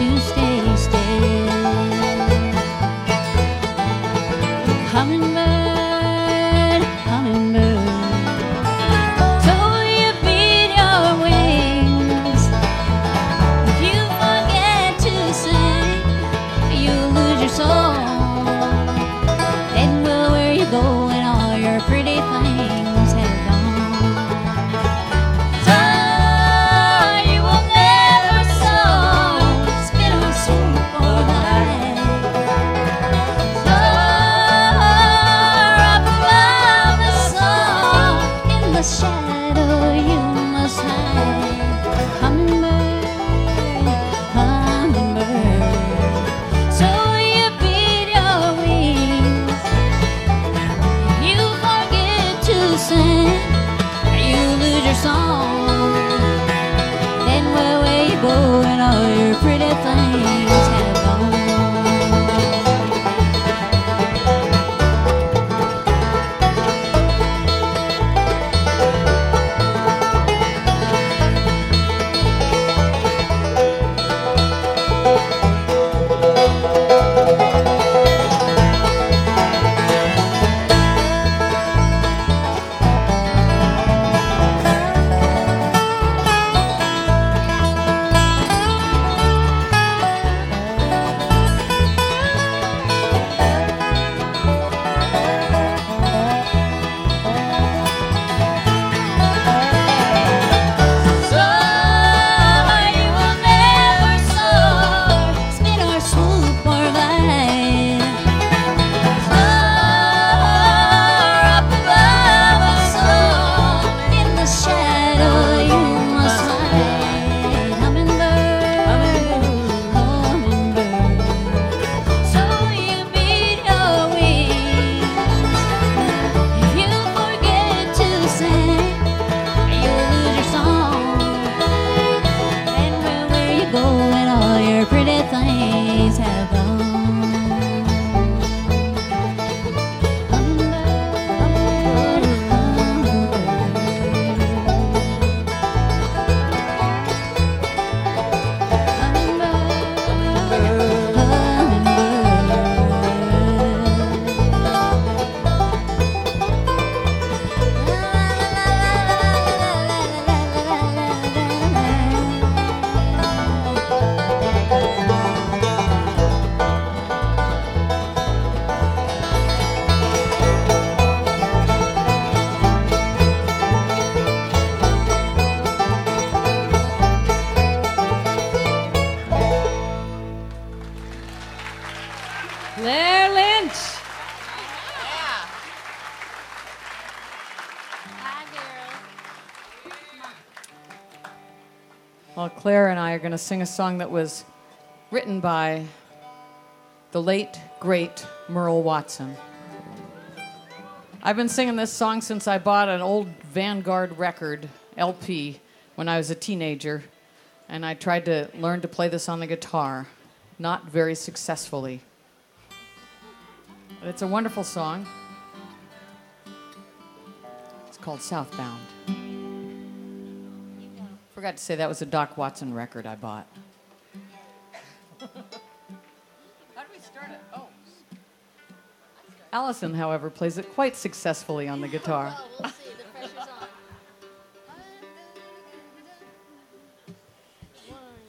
to stay still. Hummingbird, hummingbird, so you beat your wings. If you forget to sing, you lose your soul. And well, where you go and all your pretty things have gone. So you will never soar, spin or swoop or glide. Soar up above the sun, in the shadow you must hide. Hummingbird, hummingbird, so you beat your wings. You forget to sing, you lose your song. Then where you go and all your pretty things have gone. So you will never soar, spin or swoop or glide. Soar up above the sun, in the shadow you must hide. Hummingbird, hummingbird, so you beat your wings. If you forget to sing, you lose your song. And where you go and all your pretty things have gone. Hummingbird, hummingbird, Claire Lynch. Well, Claire and I are going to sing a song that was written by the late, great Merle Watson. I've been singing this song since I bought an old Vanguard record, LP, when I was a teenager, and I tried to learn to play this on the guitar, not very successfully. But it's a wonderful song. It's called Southbound. Forgot to say that was a Doc Watson record I bought. How do we start it? Oh. Allison, however, plays it quite successfully on the guitar. Well, we'll see.